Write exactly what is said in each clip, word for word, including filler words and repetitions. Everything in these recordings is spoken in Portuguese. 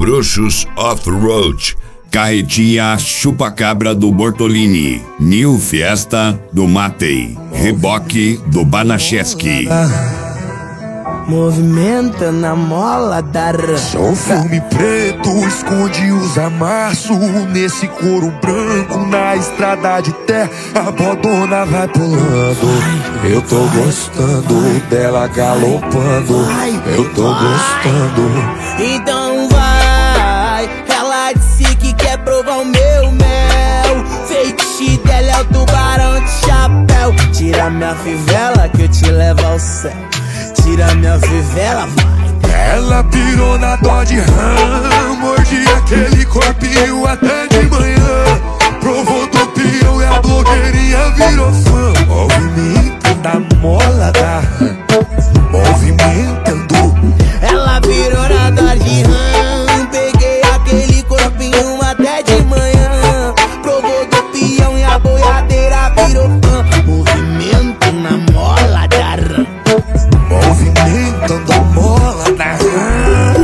Bruxos Off-Road, Carretinha Chupacabra do Bortolini, New Fiesta do Matei, Reboque do Banacheski. Movimenta na mola da rã. Sou filme preto, esconde os amassos. Nesse couro branco, na estrada de terra, a bodona vai pulando. Eu tô gostando dela galopando. Eu tô gostando. Então vai. Ela disse que quer provar o meu mel. Feitiço dela é o tubarão de chapéu. Tira minha fivela que eu te levo ao céu. Tira minha fivela, vai. Ela pirou na dó de rã, mordi aquele corpinho até de manhã. Provou do peão e a blogueirinha virou fã. Movimento da mola da rã, movimentando. Ela virou na dó de rã, peguei aquele corpinho até de manhã. Provou do peão e a boiadeira virou fã. Movimento na mola da rã, movimentando a mola da rã.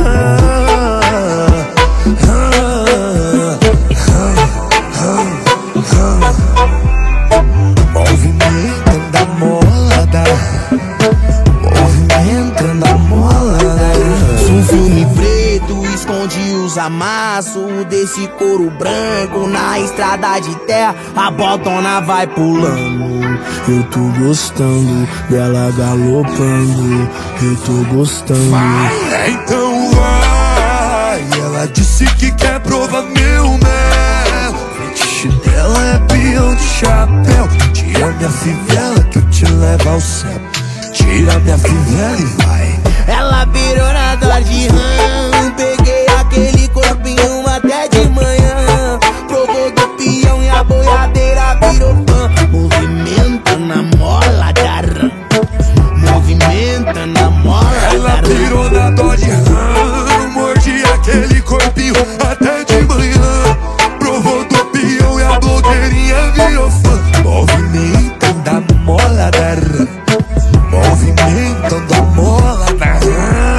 Movimentando a mola da rã. Movimentando a mola da rã. Um filme preto esconde os amassos desse couro branco. Na estrada de terra a botona vai pulando. Eu tô gostando dela galopando. Eu tô gostando. Vai, então vai. Ela disse que quer provar meu mel. Fetiche dela é peão de chapéu. Tira minha fivela que eu te levo ao céu. Tira minha fivela e vai. Ela virou na dó de rã, peguei aquele corpinho até de manhã. Provou do peão e a boiadeira virou fã. Movimenta na mola da rã, movimenta na mola da rã. Ela virou na dó de rã, mordi aquele corpinho até de manhã. Provou do peão e a blogueirinha virou fã. Movimentando a mola da rã, movimentando a mola da rã.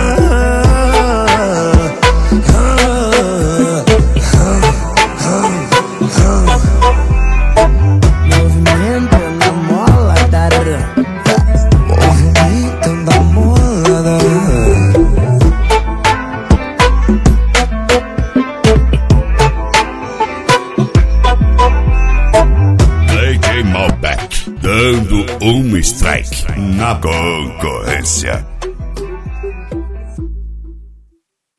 Movimentando a mola da rã, Movimentando a mola da rã. D J Malbec, dando um strike na concorrência.